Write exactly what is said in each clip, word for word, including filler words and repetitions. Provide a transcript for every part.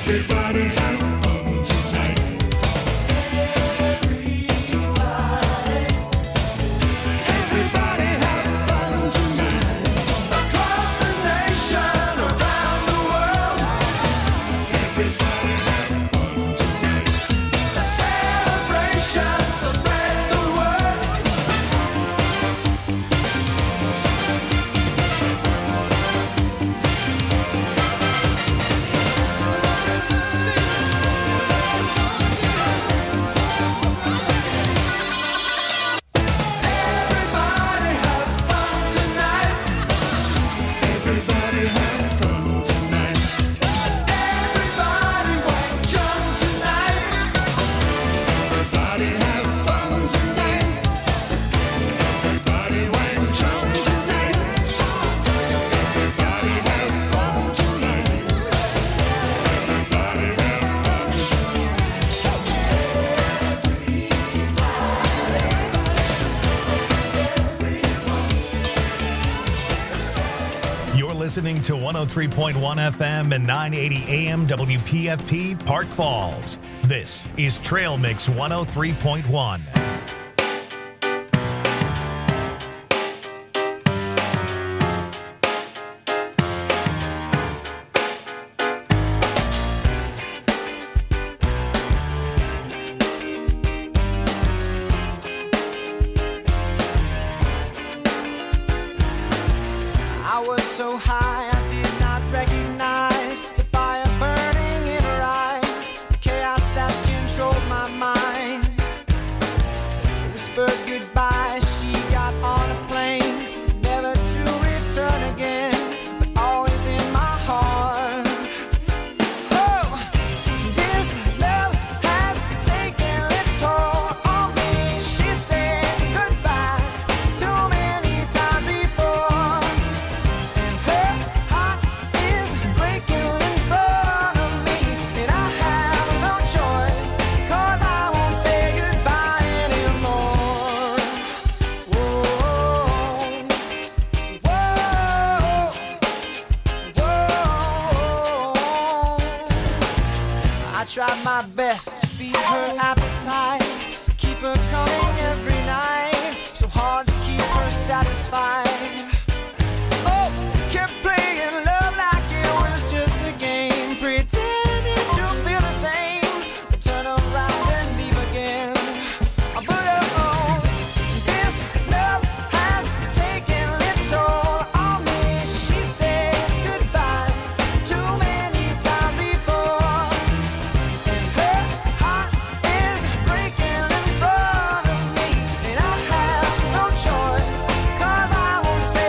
Everybody have fun tonight. Everybody have fun tonight. Across the nation, around the world. Everybody have fun tonight. A celebration, so spread the word. Everybody have fun tonight. Everybody have fun tonight. Everybody white jump tonight. Everybody have fun tonight. Everybody white jump tonight. Everybody have fun tonight. Everybody have fun. You're listening to one oh three point one F M and nine eighty A M W P F P Park Falls. This is Trail Mix one oh three point one. I was so high I did not recognize the fire burning in her eyes, the chaos that controlled my mind. Whispered goodbye, she got on a plane, never to return again, but always in my heart. Oh, this love has taken its toll on me. She said goodbye too many times before. Her heart is breaking in front of me, and I have no choice, 'cause I won't say goodbye anymore. Whoa, whoa, whoa. I tried my best to feed her appetite, keep her coming every night, so hard to keep her satisfied. Oh, kept playing love like it was just a game, pretending to feel the same, then turn around and leave again. But oh, this love has taken its toll on me. She said goodbye too many times before, and her heart is breaking in front of me, and I have no choice, 'cause I won't say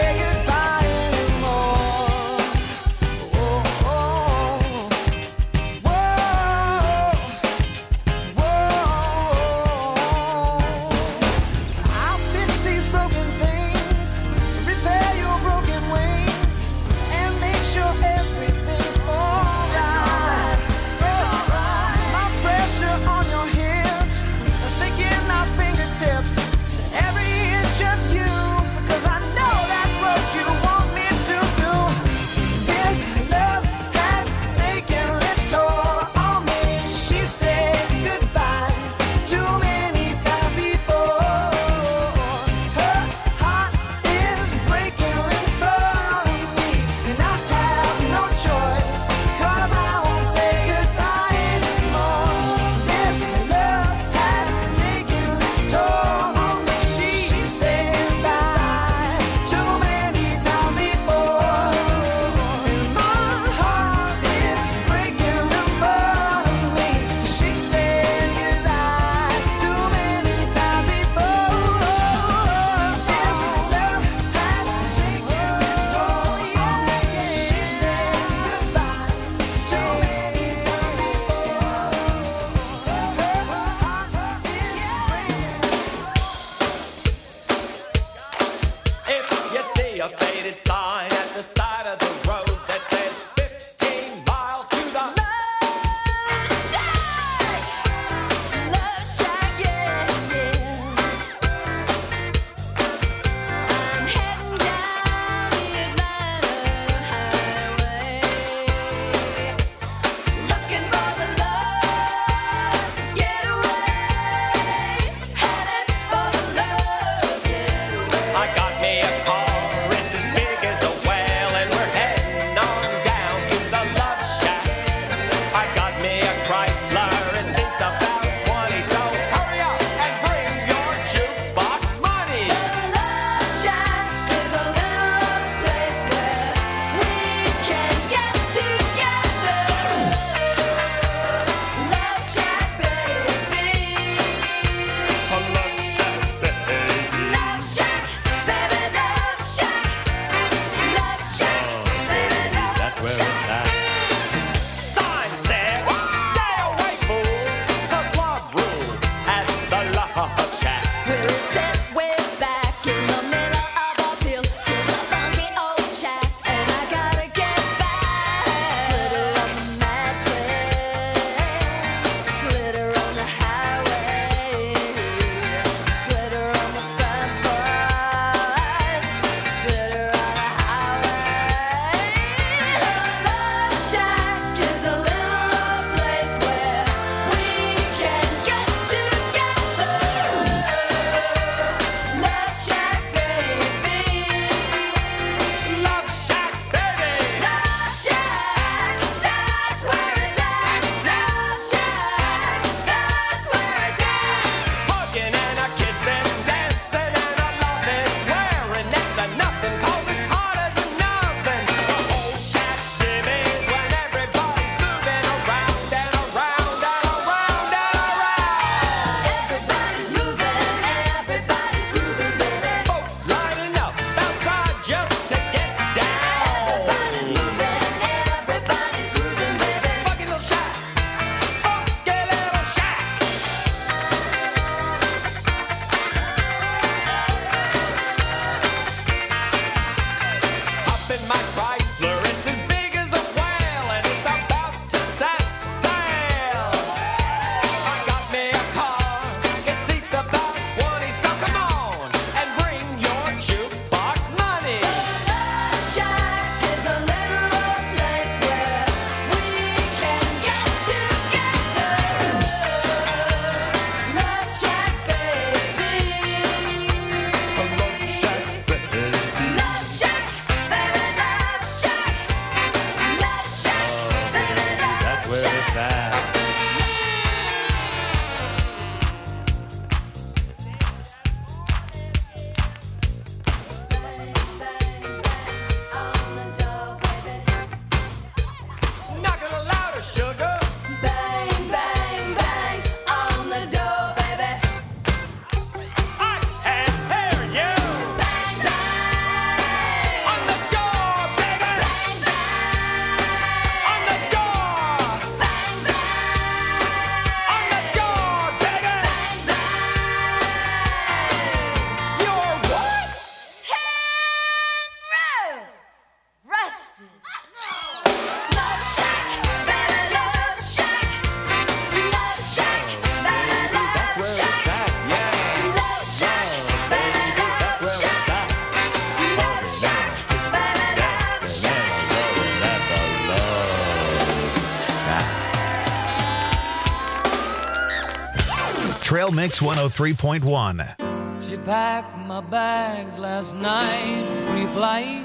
Trail Mix one oh three point one. She packed my bags last night, pre-flight.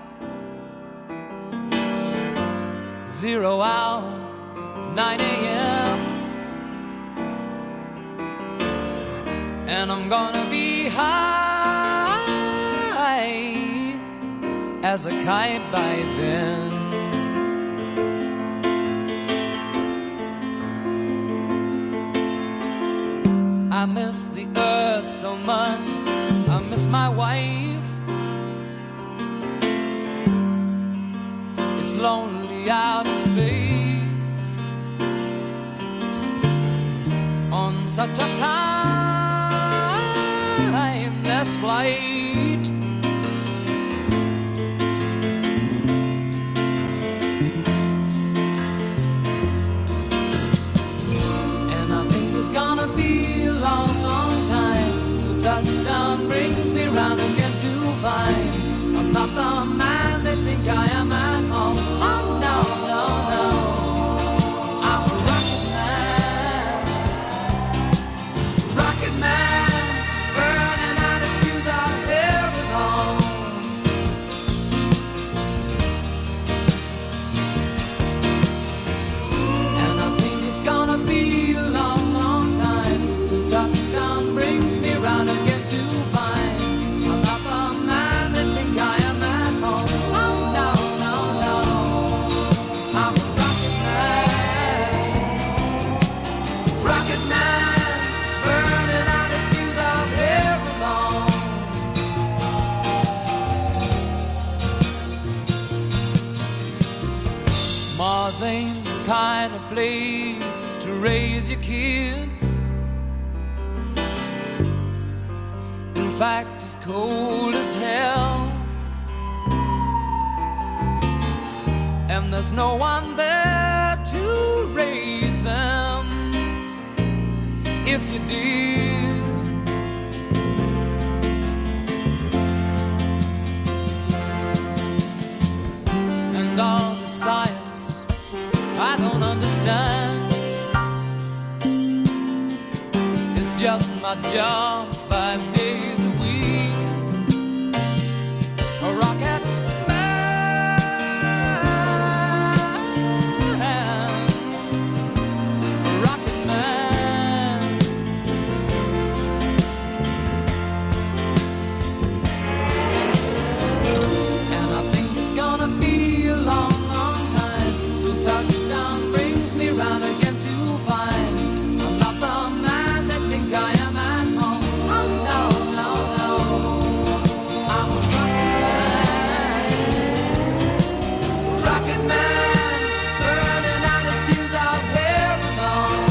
Zero hour, nine a.m. And I'm gonna be high as a kite by then. I miss the earth so much, I miss my wife. It's lonely out in space on such a timeless flight. And I think it's gonna be a long, long time till touchdown brings me round again to find I'm not the man they think I am at home. Oh no, no, no, I'm a rocket man, rocket man, burning out his fuse out here at home. And I think it's gonna be a long, long time till touchdown brings me round again to find I'm not the man they think I am at home. Oh no, no, no, I'm a rocket man, rocket man, burning out his fuse out here alone. Mars ain't the kind of place to raise your kids. In fact, it's cold as hell, and there's no one there to raise them if you did. And all the science I don't understand, it's just my job five days a week. A rocket man, a rocket man. And I think it's gonna be a long, long time till touchdown brings me round again to find I'm not the man they think I am at home. Oh no, no, no, I'm a rocket man, rocket man, burning out his fuse out here alone.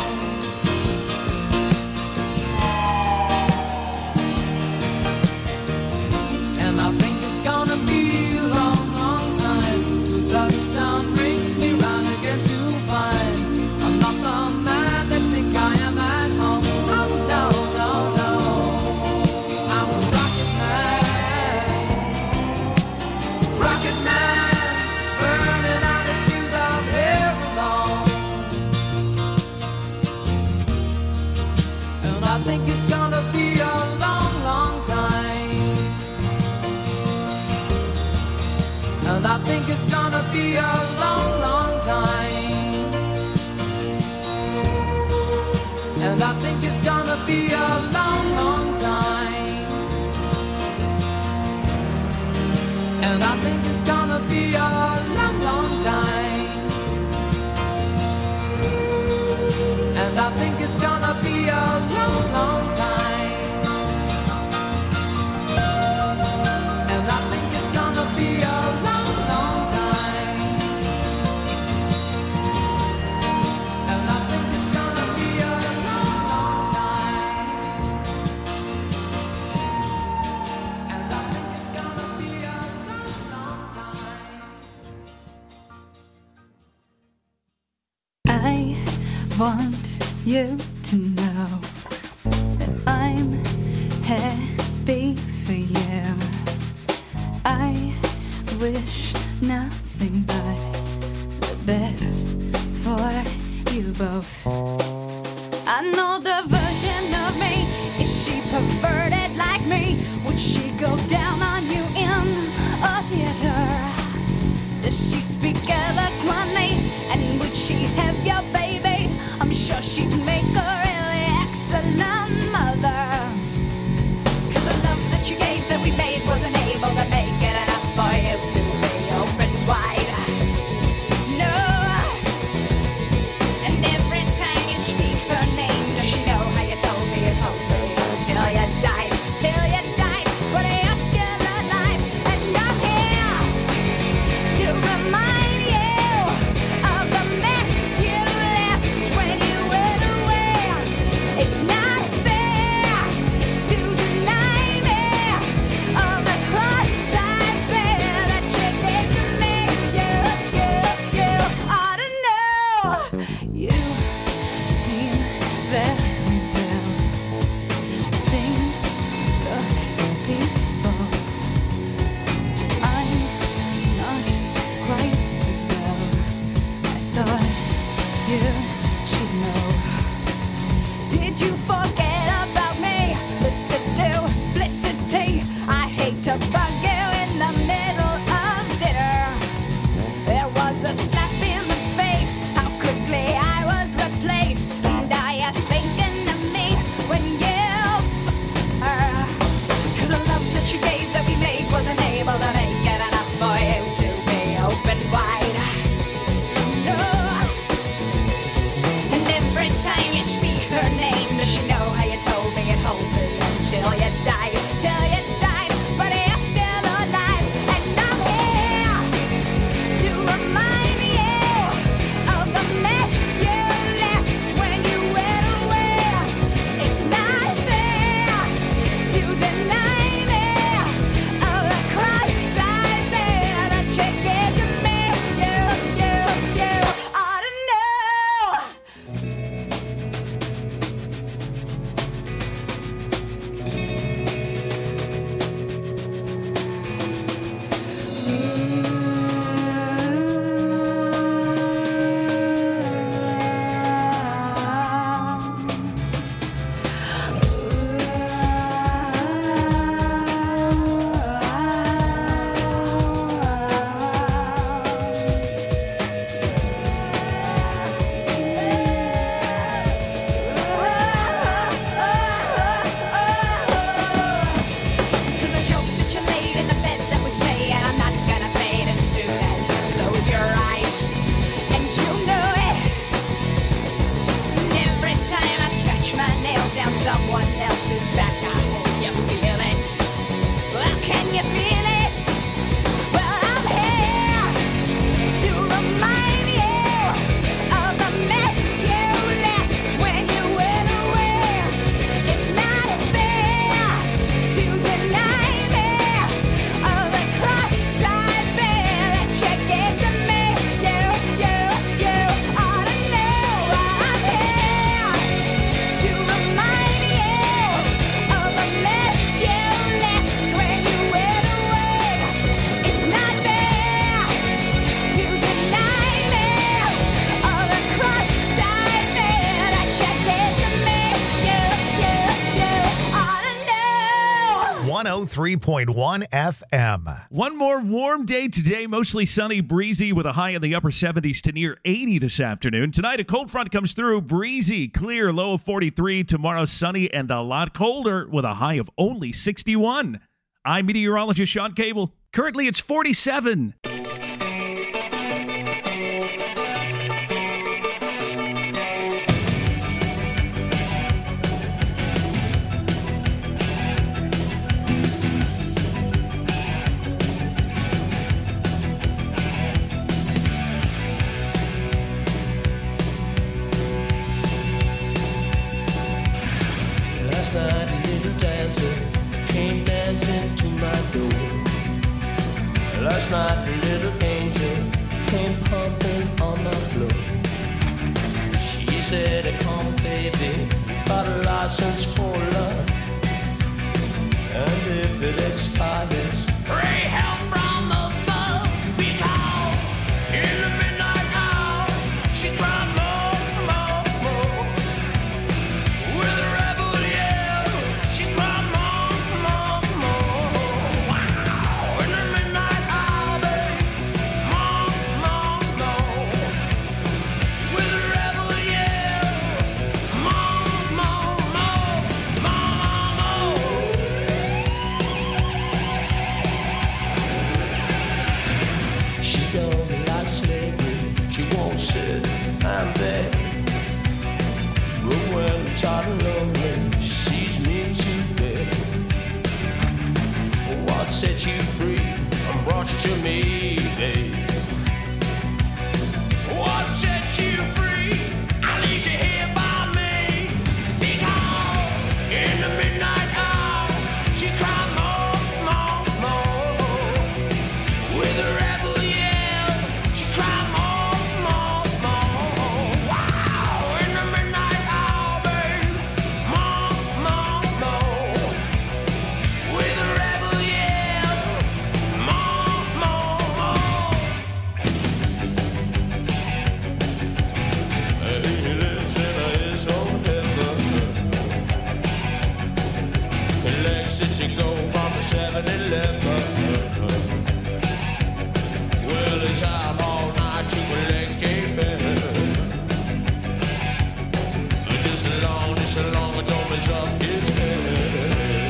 And I think it's gonna be a long, long time till touchdown brings me round again to find I'm not the man they think I am at home. Oh no, no, no, I'm a rocket man, rocket man, burning out his fuse out here alone. And I think it's gonna be a long, long time. And I think it's gonna be a long, long time. And I think it's gonna be a long, long time. And I think it's gonna be a long, long time. And I think it's gonna be a long, long time. And I think it's gonna be a long, long time. And I think it's gonna be a long, long time. And I think it's gonna be a long, long time. I want you to know that I'm happy for you. I wish nothing but the best for you both. I know the version of me. Is she perverted like me? Would she go down on you in a theater? Does she speak eloquently? And would she have your baby? I'm sure she'd make a really excellent mother. Cause the love that you gave that we made wasn't able to make it enough for you to be open wide. No. And every time you speak her name, does she know how you told me it hoped me until you died, till you died, but you're still alive. And I'm here to remind you of the mess you left when you went away. It's not fair to deny me of the cross I bear that you gave to me. You, you, you ought to know. You seem very well. Things look peaceful. I'm not quite as well. I thought you should know. Did you forget about me, Mister Duplicity? I hate to bug you in the middle of dinner. There was a slap in the face, how quickly I was replaced. And are you thinking of me when you f her? Cause the love that you gave that we made wasn't able to make it enough for you to be open wide. No. And every time you speak her name, does she know how you told me it hold me until you died, till you died, but you're still alive. And I'm here to remind you of the mess you left when you went away. It's not fair to deny me of the cross I bear that you gave to me. You, you, you ought to know. Cause the joke that you laid in the bed that was made, and I'm not gonna fade as soon as you close your eyes. And you know it. And every time I scratch my nails down someone else's back, I hope you feel it. Well, can you feel it? Well, I'm here to remind you of the mess you left when you went away. It's not fair to deny me of the cross I bear that you gave to me. You, you, you ought to know. I'm here to remind you of the mess you left when you went away. It's not fair to deny me of the cross I bear that you gave to me. You, you, you ought to know. one oh three point one F M. One more warm day today, mostly sunny, breezy, with a high in the upper seventies to near eighty this afternoon. Tonight, a cold front comes through, breezy, clear, low of forty-three. Tomorrow, sunny and a lot colder with a high of only sixty-one. I'm meteorologist Sean Cable. Currently, it's forty-seven. Last night a little dancer came dancing to my door. Last night a little angel came pumping on my floor. She said, come baby, got a license for love. And if it expires, pray help from above. Because in the midnight hour, she cried more, more, more. She don't like slavery, she won't sit and beg. But when I'm tired and lonely, she sees me to bed. What set you free and brought you to me, babe? What set you free? I leave you here by me. Because in the midnight hour, she cried more, more, more. With a rebel yell, she cried more, more, more. Wow! In the midnight hour, babe, more, more, more. With a rebel yell, more, more, more. He lives in his own heaven. He likes it to go from the seven eleven. Well, he's out all night to collect a penny. Just as long, just as long as don't mess up his head.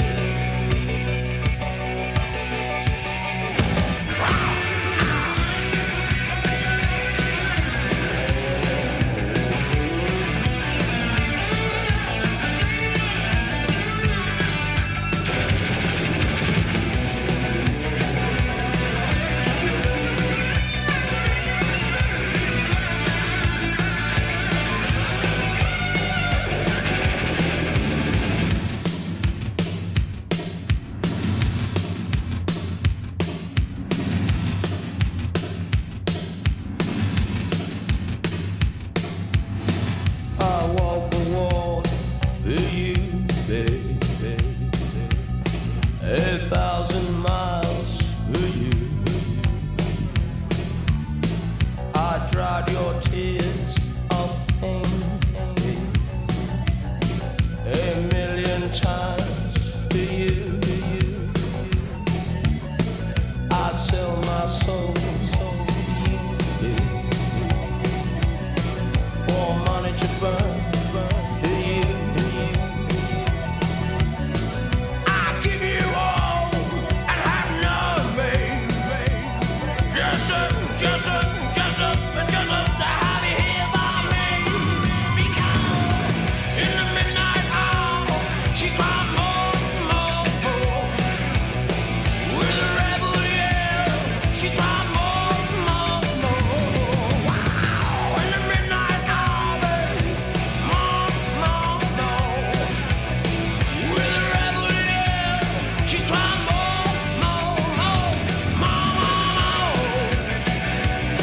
I walk the walk for you, baby. A thousand miles for you. I dried your tears of pain a million times for you. I'd sell my soul for you, baby. For money to burn for you. I give you all and have none, babe. Just a, just a, just a, just a, to have you here by me. Because in the midnight hour, she cried more, more, more. With a rebel yell, she cried more, more, more. Wow! In the midnight hour, babe, more, more, more. With a rebel yell, she cried more, more, more, more, more, more.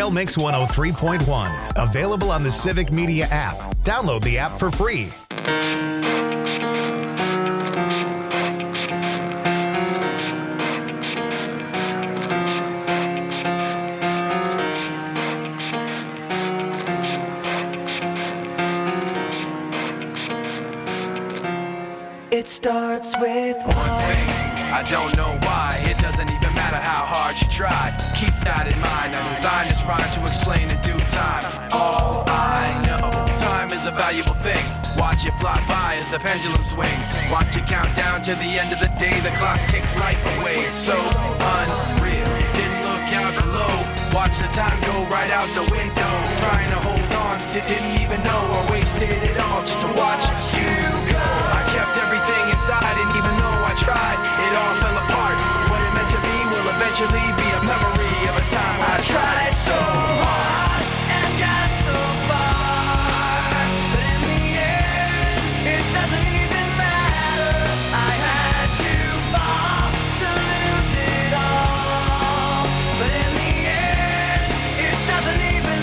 Trail Mix one oh three point one. Available on the Civic Media app. Download the app for free. It starts with One thing, I don't know why. It doesn't even matter how hard you try. Keep that in mind. I designed this rhyme to explain in due time. All I know, time is a valuable thing. Watch it fly by as the pendulum swings. Watch it count down to the end of the day. The clock takes life away. It's so unreal. Didn't look out below. Watch the time go right out the window. Trying to hold on to didn't even know I wasted it all just to watch you go. I kept everything inside, and even though I tried, it all fell apart. What it meant to be will eventually be a memory of a time I tried so hard and got so far, but in the end, it doesn't even matter. I had to fall to lose it all, but in the end, it doesn't even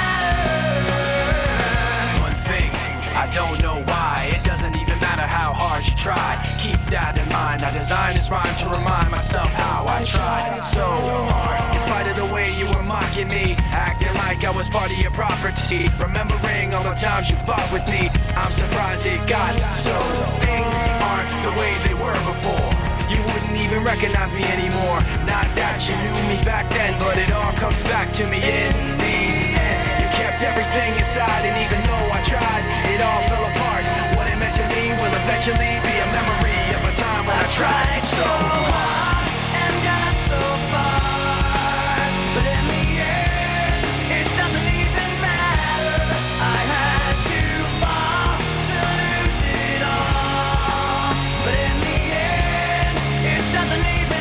matter. One thing, I don't know why. It doesn't even matter how hard you try. Keep that in mind. I designed this rhyme to remind myself how I tried so hard. In spite of the way you were mocking me, acting like I was part of your property, remembering all the times you fought with me, I'm surprised it got so. Things aren't the way they were before. You wouldn't even recognize me anymore. Not that you knew me back then, but it all comes back to me in the end. You kept everything inside, and even though I tried, it all fell apart. What it meant to me will eventually be a memory of a time when I tried so hard and got so far, but in the end, it doesn't even matter. I had to fall to lose it all, but in the end, it doesn't even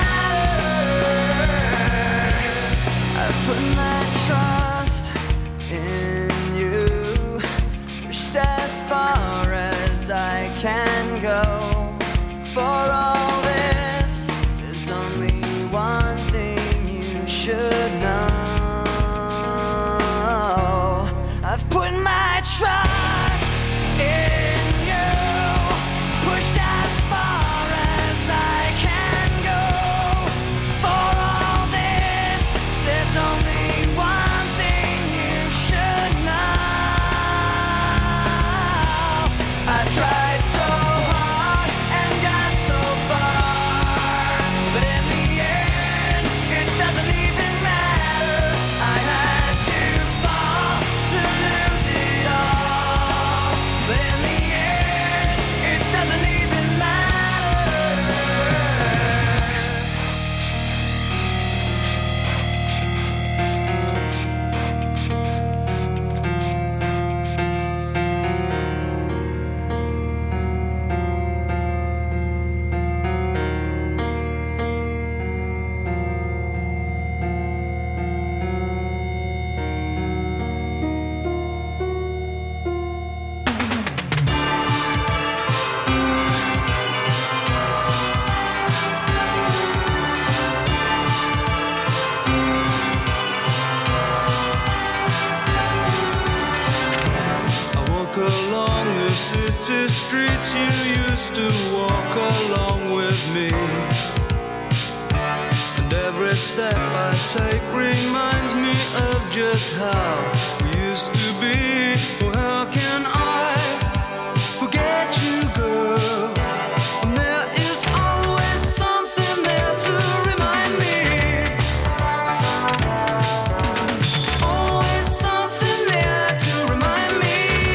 matter. I put my trust in you, pushed as far as I can go. For all this, there's only one thing you should know. I've put my trust in you, pushed as far as I can go. For all this, there's only one thing you should know. I tried so hard and got so far, but in the end, it doesn't even matter. I had to fall to lose it all, but in the end, it doesn't even matter. I walk along the city streets you used to walk along with me, and every step I take reminds me of just how we used to be. Oh, how can I forget you, girl? And there is always something there to remind me. Always something there to remind me.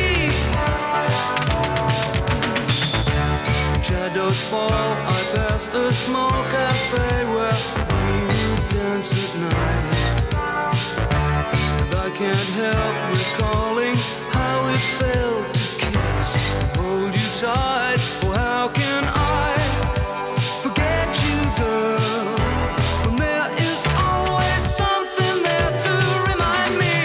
Shadows fall, I pass a small cafe where we would dance at night. And I can't help recalling how it felt to kiss and hold you tight. Oh, how can I forget you, girl, when there is always something there to remind me.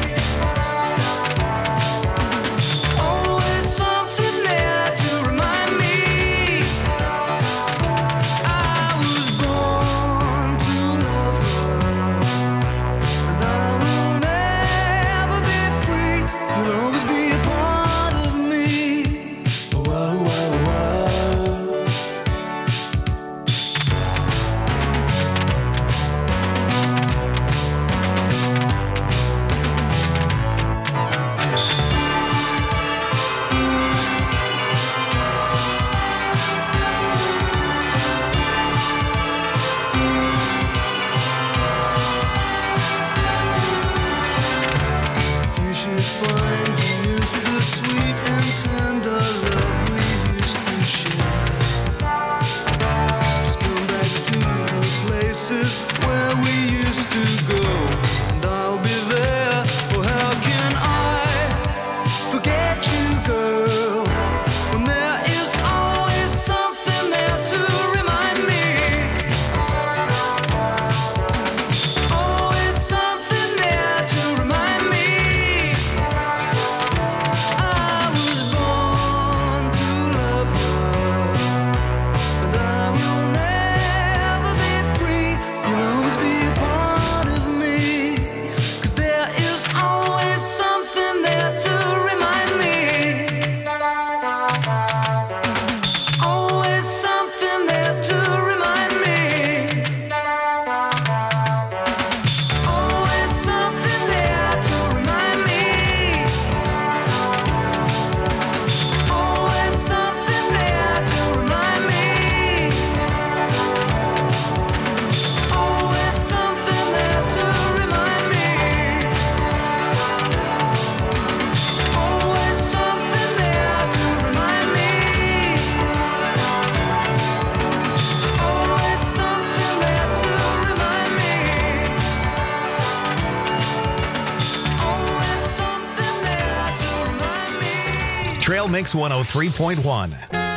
Always something there to remind me. I was born to love her, and I will Trail Mix one oh three point one.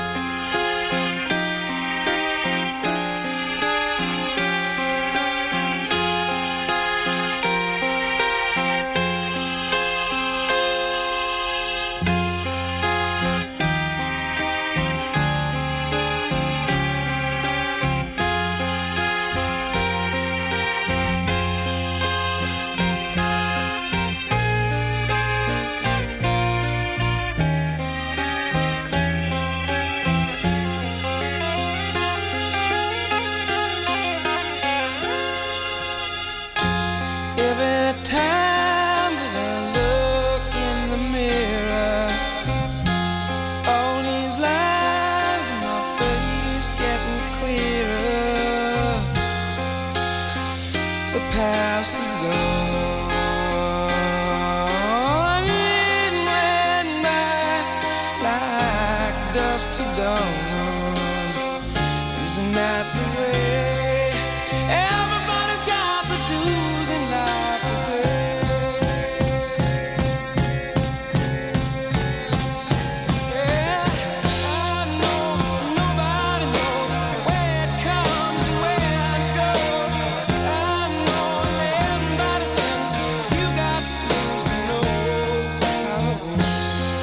Every time that I look in the mirror, all these lines in my face getting clearer. The past is gone, it went by like dusk to dawn. Isn't that the way? Everybody's got the dues in life to pay. Yeah, I know nobody knows where it comes and where it goes. I know everybody says you got to lose to know how it works.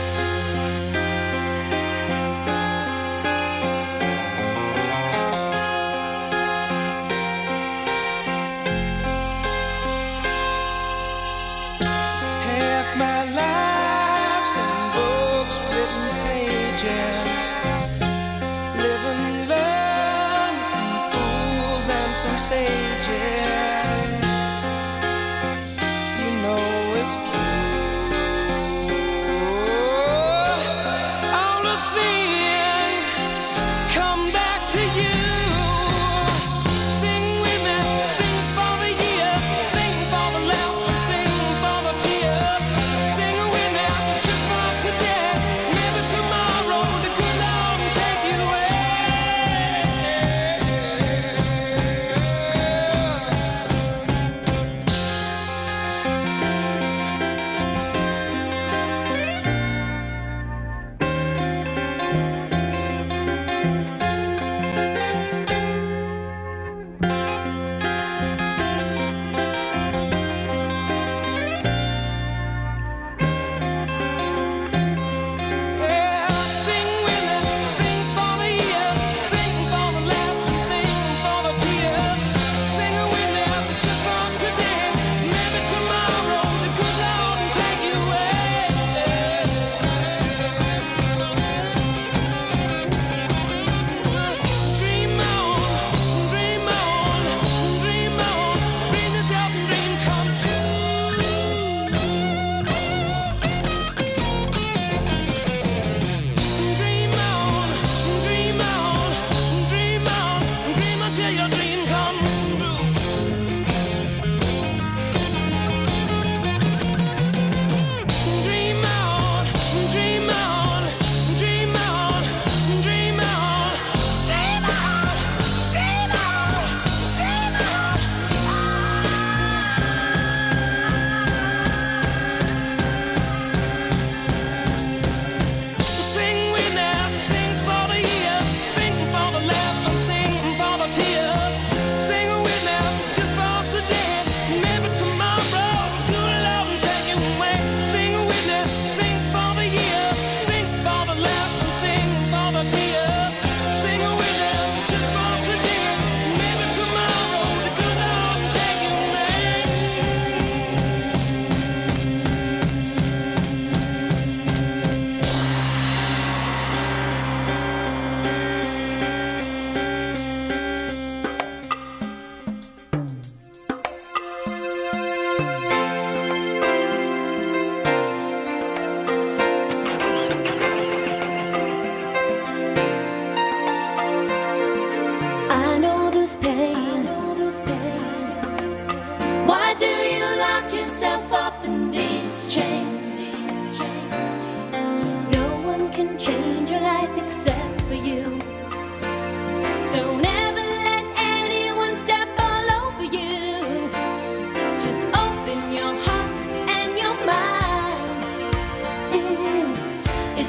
Half my life's in books, written pages, live and learn from fools and from sages. You know it's true. All the things come back to you. Sing with me, sing for the year, sing for the laughter, sing for the tear. Sing with me, just for today. Maybe tomorrow the good Lord will take you away.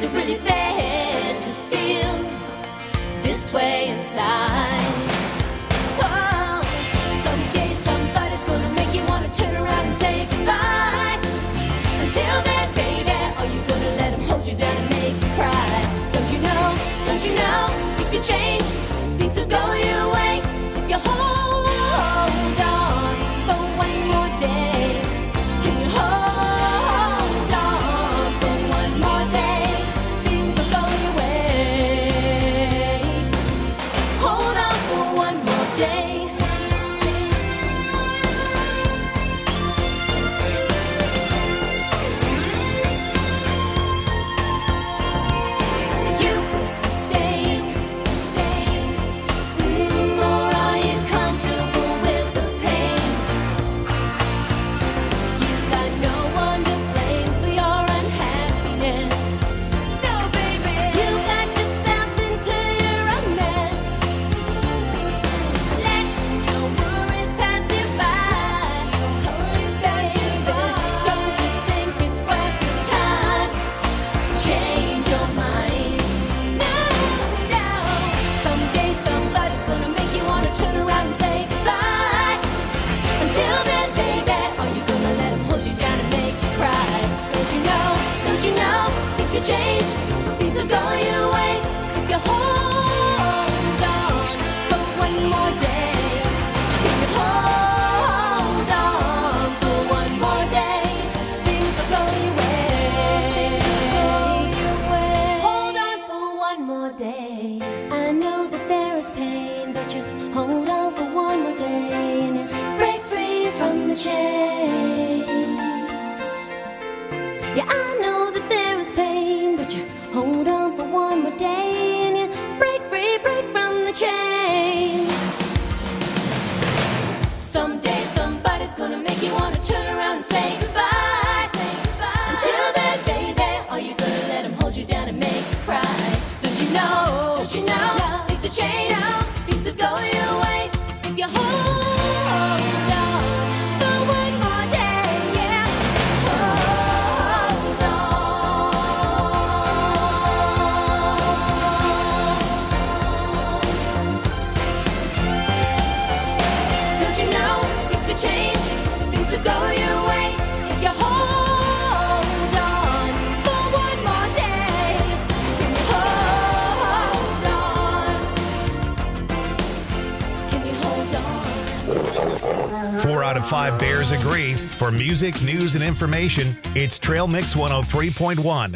Is it really fair to feel this way inside? Oh, someday somebody's gonna make you wanna turn around and say goodbye. Until then, baby, are you gonna let him hold you down and make you cry? Don't you know, don't you know, things will change, things will go your way if you hold on for one more day. Can you hold on for one more day? Things will go your way. Hold on for one more day. You could sustain, sustain, mm, or are you comfortable with the pain? You got no one to blame for your unhappiness. No, baby, you got yourself into your own mess. Let your worries pass you by. Worries pass you by. Don't you think it's worth your time to change your mind? No, no. Someday somebody's gonna make you wanna turn around and say goodbye. Until then, baby, are you gonna let him hold you down and make you cry? Don't you know, don't you know, things will change, things will go your way if you hold on for one more day. If you hold on for one more day, things will go your way. Hold on for one more day. I know that there is pain, but you hold on for one more day and you break free from the chains. Yeah, I know that there is pain, but you hold on for one more day and you break free, break from the chains. Someday somebody's gonna make you wanna turn around and say goodbye. Until then, baby, are you gonna let him hold you down and make you cry? Don't you know, don't you know, things will change, things will go your way if you hold on for one more day, yeah. Hold on. Don't you know, things will change, things will go your way if you hold on for one more day. Can you hold on? Can you hold on? Four out of five Bears agree. For music, news, and information, it's Trail Mix one oh three point one.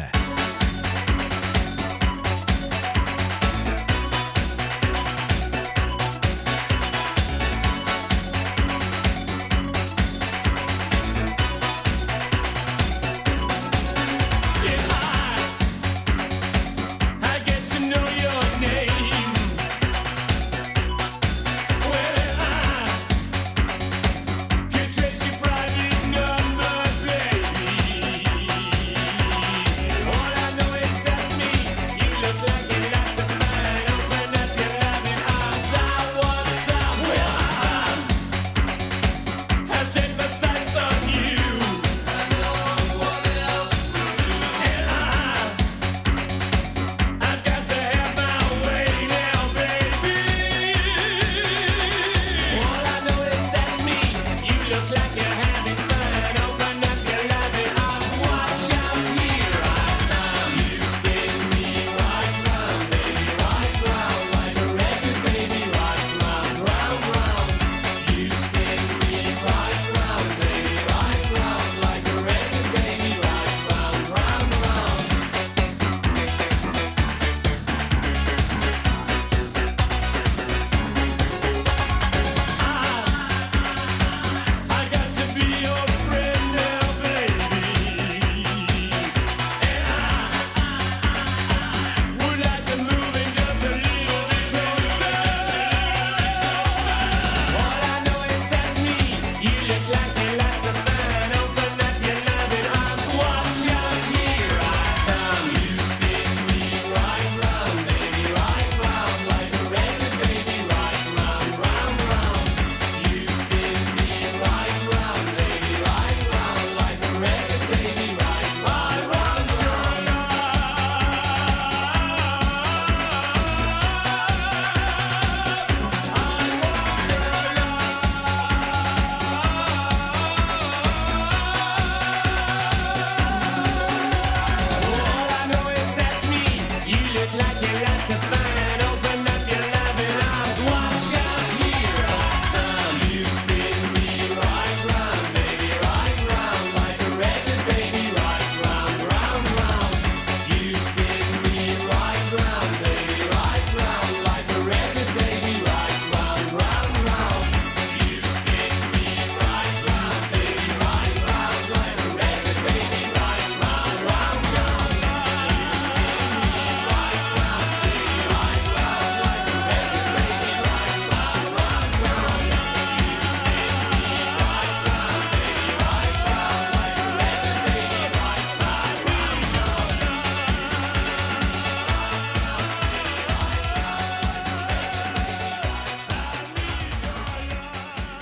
I get to know your name. Well, I can trace your private number, baby. Oh,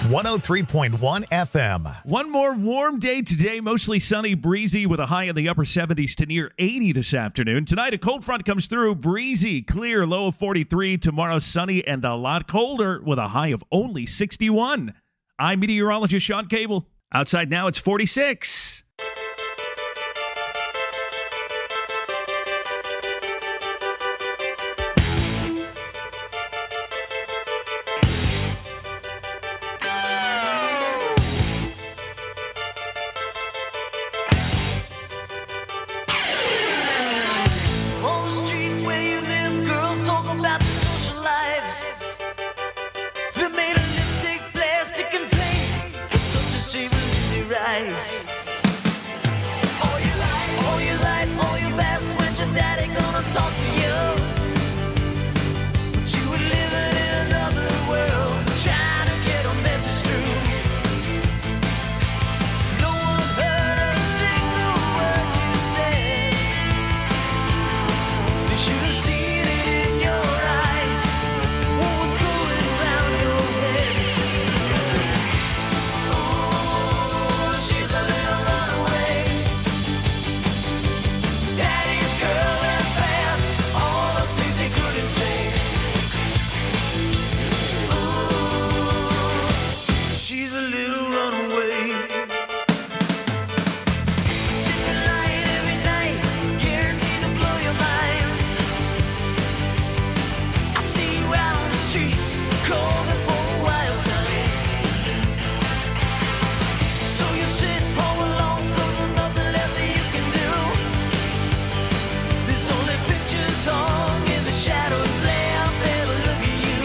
one oh three point one F M. One more warm day today, mostly sunny, breezy with a high in the upper seventies to near eighty this afternoon. Tonight, a cold front comes through, breezy, clear, low of forty-three. Tomorrow, sunny and a lot colder with a high of only sixty-one. I'm meteorologist Sean Cable. Outside now, it's forty-six. On the street where you live, girls talk about their social lives. They made a lipstick, plastic, and paint. Such a shame in their eyes. All your life, all your life, all your past, when your daddy gonna talk to you. But you were living in another world, trying to get a message through. No one heard a single word you said. They should have seen it in your eyes. What was going around your head? Oh, she's a little runaway. Daddy's girl and fast. All those things they couldn't say. Oh, she's a little runaway. Different light every night, guaranteed to blow your mind. I see you out on the streets, calling for a wild time. So you sit home alone, 'cause there's nothing left that you can do. There's only pictures hung in the shadows left there to look at you.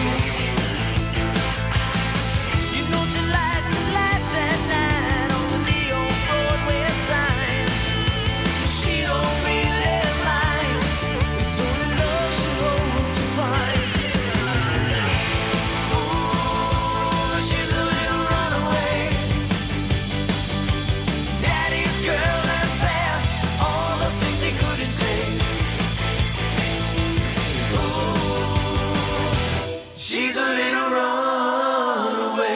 You know she likes the lights at night on the neon Broadway sign. She don't really mind. It's only love she hopes to find. Oh, she's a little runaway. Daddy's girl and fast. All those things he couldn't say. Oh, she's a little runaway.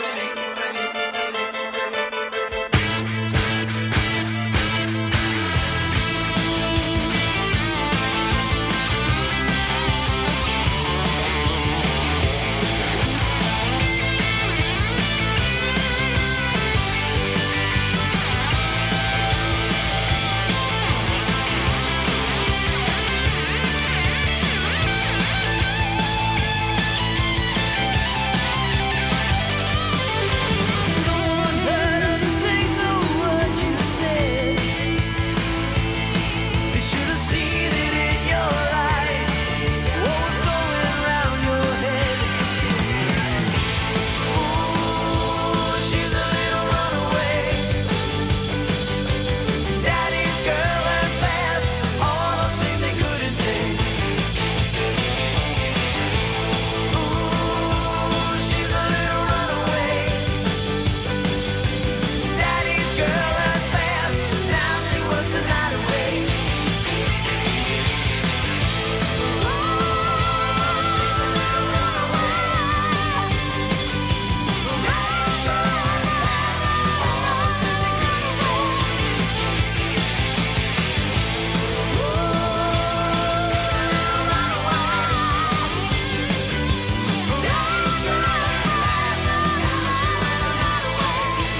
No one heard a single word you said. They should have seen it in your eyes. What was going around your head? Oh, she's a little runaway. Daddy's girl and fast. All those things they couldn't say. Oh, she's a little runaway. Daddy's girl and fast. Now she works the night away. Oh, she's a little runaway. Daddy's girl and fast. All those things they couldn't say. Oh, little runaway. Daddy's girl and fast. Now she works the night away.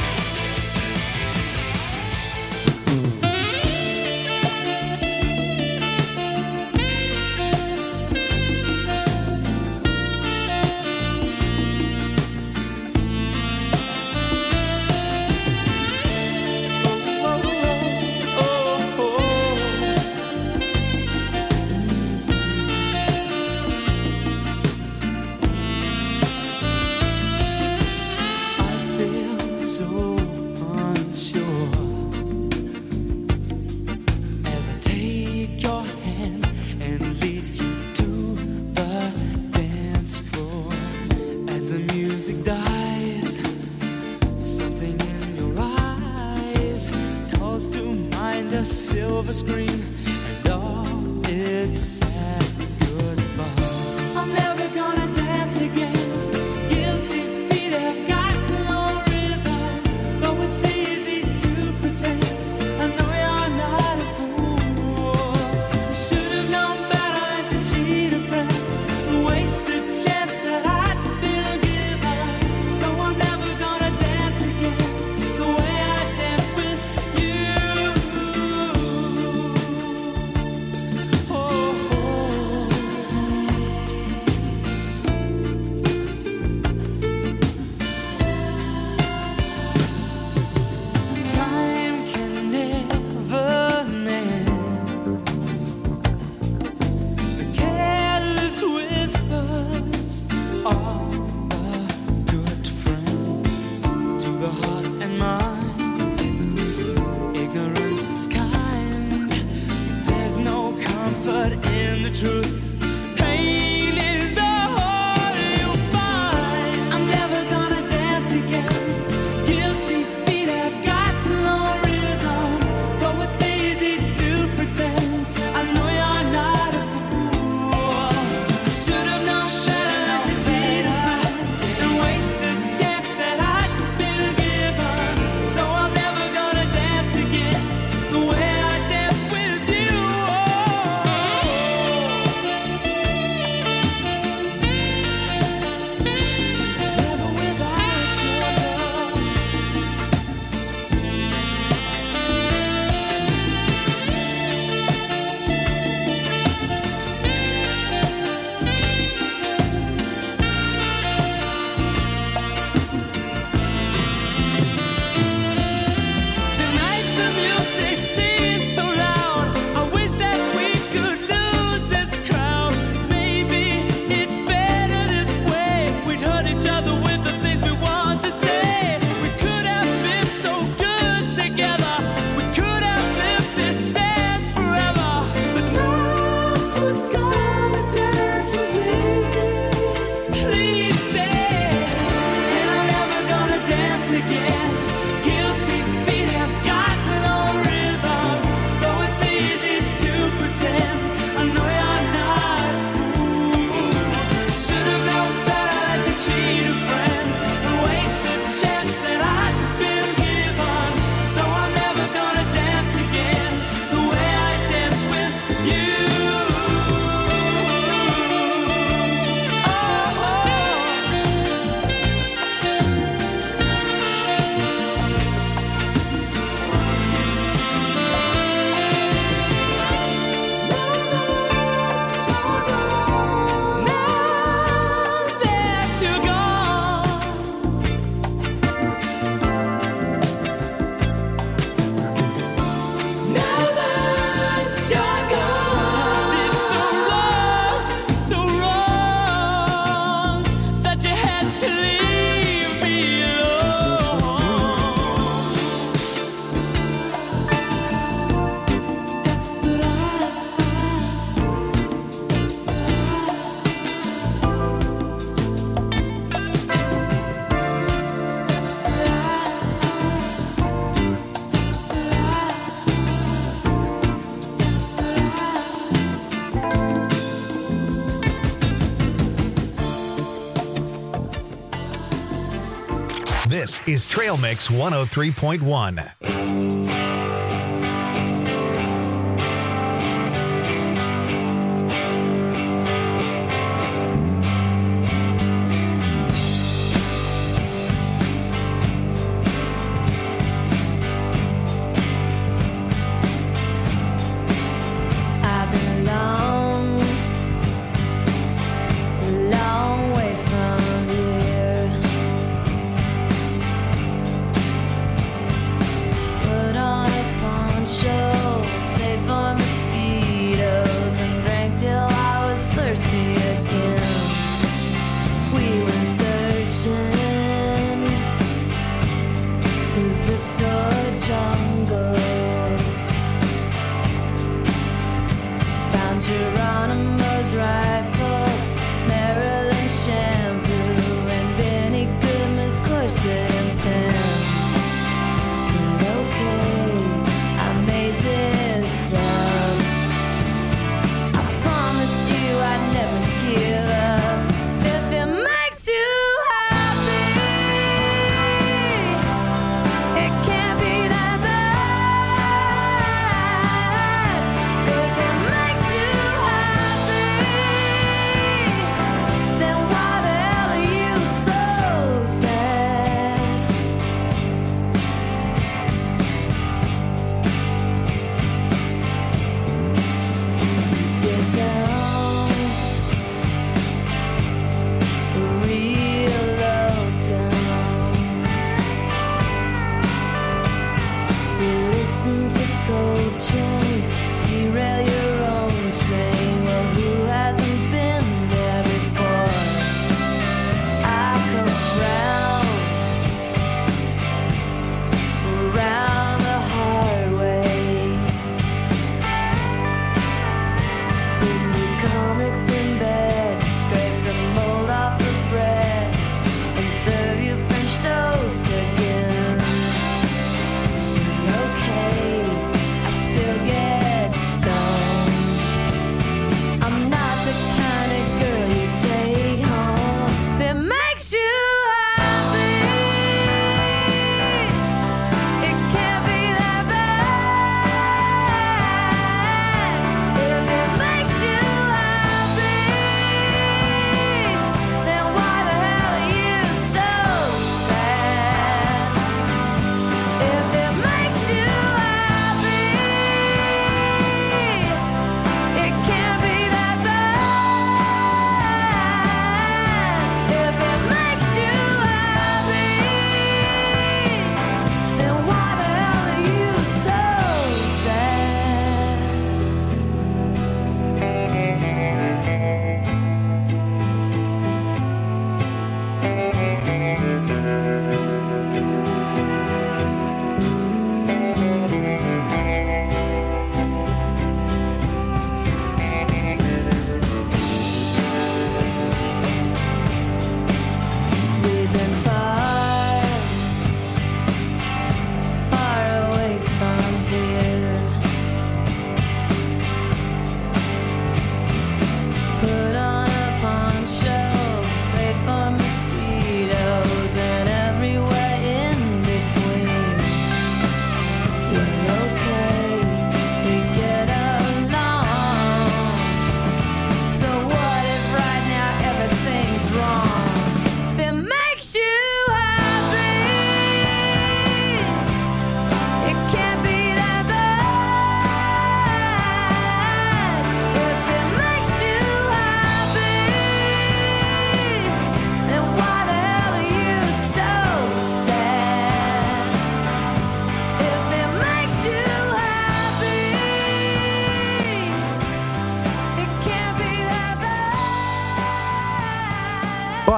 I feel so unsure as I take your hand and lead you to the dance floor. As the music dies, something in your eyes calls to mind a silver screen and all its sad goodbye. I'm never gonna dance again. Guilty feet have got the truth. Pain is the whole you'll find. I'm never gonna dance again. Guilty feet have got no rhythm. Though it's easy to pretend, I know you're not a fool. I should have known better than to cheat a friend and waste the chance that I'd been given. So I'm never gonna dance again the way I danced with you. Never without you. Tonight the music seems so loud. I wish that we could lose this crowd. Maybe it's better this way. We'd hurt each other with the things we want to say. We could have been so good together. We could have lived this dance forever. But now who's gonna dance with me? Please stay. And I'm never gonna dance again. Guilty feet have got no rhythm. Though it's easy to pretend, I know you're not a fool. Should have known better than to cheat a friend and waste the chance that I'd been given. So I'm never gonna dance again the way I danced with you. Now that you're gone, now that you're gone, did so wrong, so wrong that you had to leave me This is Trail Mix one oh three point one. I've been a long, long way from here.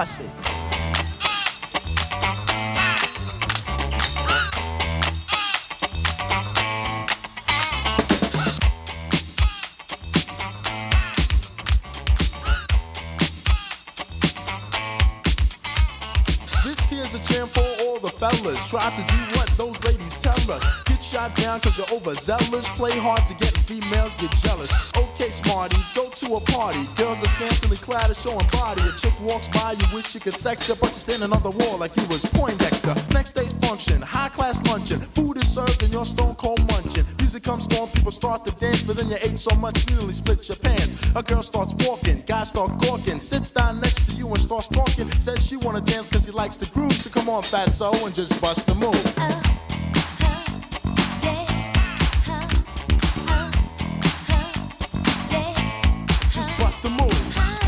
Watch it. This here's a jam for all the fellas. Try to do what those ladies tell us. Get shot down cause you're overzealous. Play hard to get females, get jealous. Okay, smarty, go to a party. Girls are scantily clad and showing body. A chick walks by, you wish you could sex her, but you're standing on the wall like you was Poindexter. Next day's function, high class luncheon. Food is served and you're stone cold munching. Music comes on, people start to dance, but then you ate so much you nearly split your pants. A girl starts walking, guys start gawking, sits down next to you and starts talking. Says she wanna dance cause she likes the groove, so come on fatso and just bust the move. Just bust the move.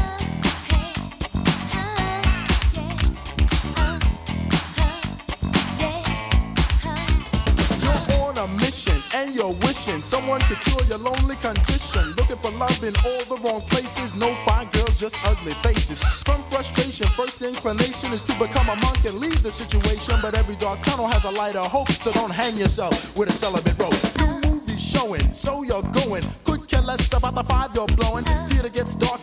You're on a mission and you're wishing someone could cure your lonely condition. Looking for love in all the wrong places. No fine girls, just ugly faces. From frustration, first inclination is to become a monk and leave the situation. But every dark tunnel has a light of hope, so don't hang yourself with a celibate rope. New movies showing, so you're going. Could care less about the five you're blowing. Theater gets dark